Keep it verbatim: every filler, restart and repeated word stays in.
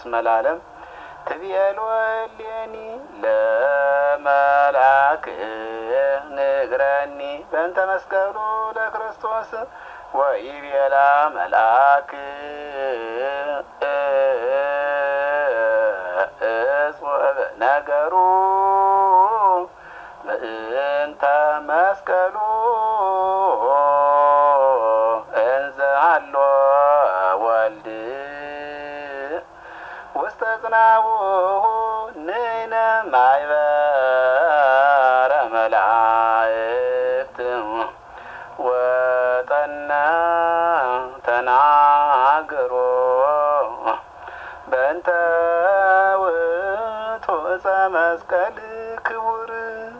መላለም ትቤሎ እሌኒ ለመላክ ንግረኒ በእንተ መስቀሉ ለክርስቶስ ወኢቤላ መልአክ እጽወ ነገሩ በእንተ መስቀሉ እንዘ ሀሎ ወልድ ውስተ ጽናቡሁ ንሕነ ማኅበረ መላእክት ወጠነ ተናግሮ በእንተ ውእቱ ዕፀ መስቀል